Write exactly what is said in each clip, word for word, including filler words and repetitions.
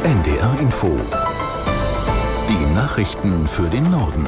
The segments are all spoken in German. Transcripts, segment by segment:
N D R Info. Die Nachrichten für den Norden.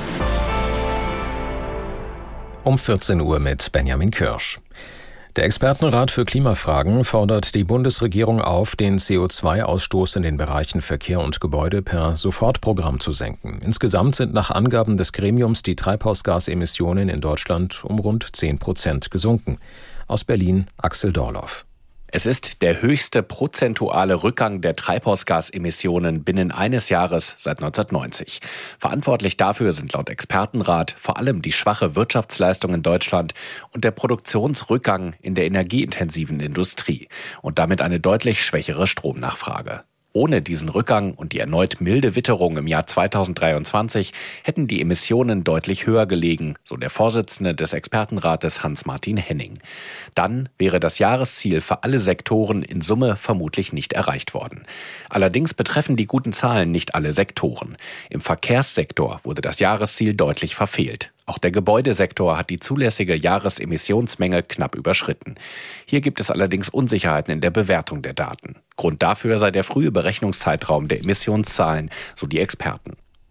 Um vierzehn Uhr mit Benjamin Kirsch. Der Expertenrat für Klimafragen fordert die Bundesregierung auf, den C O zwei Ausstoß in den Bereichen Verkehr und Gebäude per Sofortprogramm zu senken. Insgesamt sind nach Angaben des Gremiums die Treibhausgasemissionen in Deutschland um rund zehn Prozent gesunken. Aus Berlin Axel Dorloff. Es ist der höchste prozentuale Rückgang der Treibhausgasemissionen binnen eines Jahres seit neunzehnhundertneunzig. Verantwortlich dafür sind laut Expertenrat vor allem die schwache Wirtschaftsleistung in Deutschland und der Produktionsrückgang in der energieintensiven Industrie und damit eine deutlich schwächere Stromnachfrage. Ohne diesen Rückgang und die erneut milde Witterung im Jahr zweitausenddreiundzwanzig hätten die Emissionen deutlich höher gelegen, so der Vorsitzende des Expertenrates Hans-Martin Henning. Dann wäre das Jahresziel für alle Sektoren in Summe vermutlich nicht erreicht worden. Allerdings betreffen die guten Zahlen nicht alle Sektoren. Im Verkehrssektor wurde das Jahresziel deutlich verfehlt. Auch der Gebäudesektor hat die zulässige Jahresemissionsmenge knapp überschritten. Hier gibt es allerdings Unsicherheiten in der Bewertung der Daten. Grund dafür sei der frühe Berechnungszeitraum der Emissionszahlen, so die Experten.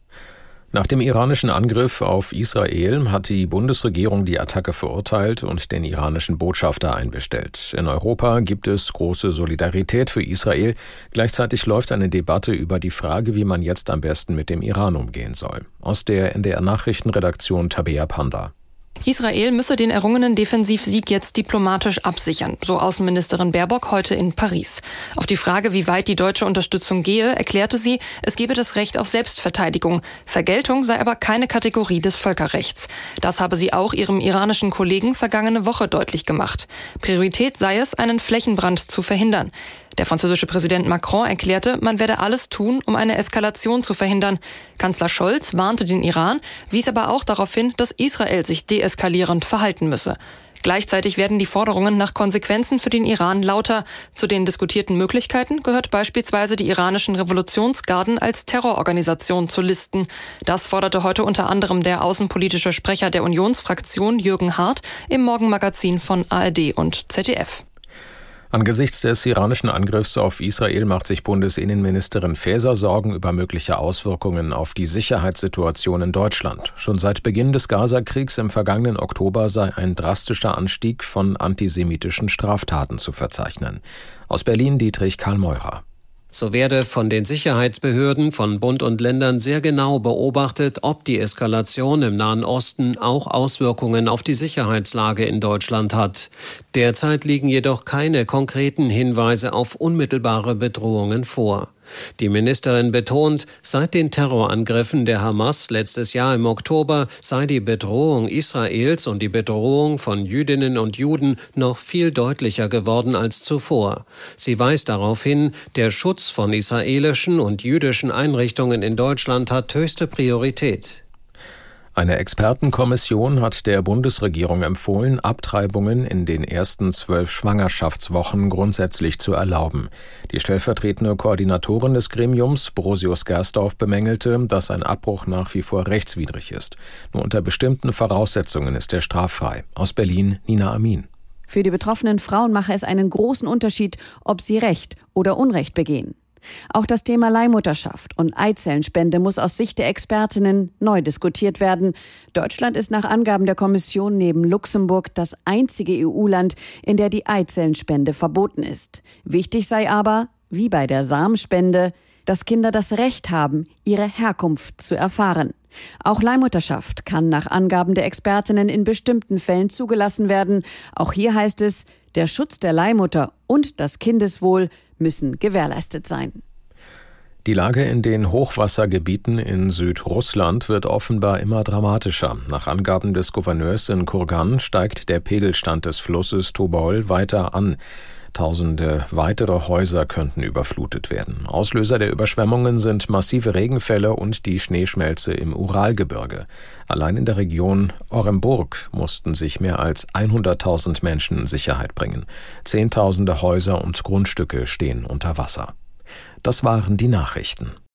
Nach dem iranischen Angriff auf Israel hat die Bundesregierung die Attacke verurteilt und den iranischen Botschafter einbestellt. In Europa gibt es große Solidarität für Israel. Gleichzeitig läuft eine Debatte über die Frage, wie man jetzt am besten mit dem Iran umgehen soll. Aus der N D R-Nachrichtenredaktion Tabea Panda. Israel müsse den errungenen Defensivsieg jetzt diplomatisch absichern, so Außenministerin Baerbock heute in Paris. Auf die Frage, wie weit die deutsche Unterstützung gehe, erklärte sie, es gebe das Recht auf Selbstverteidigung. Vergeltung sei aber keine Kategorie des Völkerrechts. Das habe sie auch ihrem iranischen Kollegen vergangene Woche deutlich gemacht. Priorität sei es, einen Flächenbrand zu verhindern. Der französische Präsident Macron erklärte, man werde alles tun, um eine Eskalation zu verhindern. Kanzler Scholz warnte den Iran, wies aber auch darauf hin, dass Israel sich deeskalierend verhalten müsse. Gleichzeitig werden die Forderungen nach Konsequenzen für den Iran lauter. Zu den diskutierten Möglichkeiten gehört beispielsweise die iranischen Revolutionsgarden als Terrororganisation zu listen. Das forderte heute unter anderem der außenpolitische Sprecher der Unionsfraktion Jürgen Hart im Morgenmagazin von A R D und Z D F. Angesichts des iranischen Angriffs auf Israel macht sich Bundesinnenministerin Faeser Sorgen über mögliche Auswirkungen auf die Sicherheitssituation in Deutschland. Schon seit Beginn des Gaza-Kriegs im vergangenen Oktober sei ein drastischer Anstieg von antisemitischen Straftaten zu verzeichnen. Aus Berlin Dietrich Karl Meurer. So werde von den Sicherheitsbehörden von Bund und Ländern sehr genau beobachtet, ob die Eskalation im Nahen Osten auch Auswirkungen auf die Sicherheitslage in Deutschland hat. Derzeit liegen jedoch keine konkreten Hinweise auf unmittelbare Bedrohungen vor. Die Ministerin betont, seit den Terrorangriffen der Hamas letztes Jahr im Oktober sei die Bedrohung Israels und die Bedrohung von Jüdinnen und Juden noch viel deutlicher geworden als zuvor. Sie weist darauf hin, der Schutz von israelischen und jüdischen Einrichtungen in Deutschland hat höchste Priorität. Eine Expertenkommission hat der Bundesregierung empfohlen, Abtreibungen in den ersten zwölf Schwangerschaftswochen grundsätzlich zu erlauben. Die stellvertretende Koordinatorin des Gremiums, Brosius Gersdorf, bemängelte, dass ein Abbruch nach wie vor rechtswidrig ist. Nur unter bestimmten Voraussetzungen ist er straffrei. Aus Berlin Nina Amin. Für die betroffenen Frauen mache es einen großen Unterschied, ob sie Recht oder Unrecht begehen. Auch das Thema Leihmutterschaft und Eizellenspende muss aus Sicht der Expertinnen neu diskutiert werden. Deutschland ist nach Angaben der Kommission neben Luxemburg das einzige E U-Land, in der die Eizellenspende verboten ist. Wichtig sei aber, wie bei der Samenspende, dass Kinder das Recht haben, ihre Herkunft zu erfahren. Auch Leihmutterschaft kann nach Angaben der Expertinnen in bestimmten Fällen zugelassen werden. Auch hier heißt es, der Schutz der Leihmutter und das Kindeswohl müssen gewährleistet sein. Die Lage in den Hochwassergebieten in Südrussland wird offenbar immer dramatischer. Nach Angaben des Gouverneurs in Kurgan steigt der Pegelstand des Flusses Tobol weiter an. Tausende weitere Häuser könnten überflutet werden. Auslöser der Überschwemmungen sind massive Regenfälle und die Schneeschmelze im Uralgebirge. Allein in der Region Oremburg mussten sich mehr als hunderttausend Menschen in Sicherheit bringen. Zehntausende Häuser und Grundstücke stehen unter Wasser. Das waren die Nachrichten.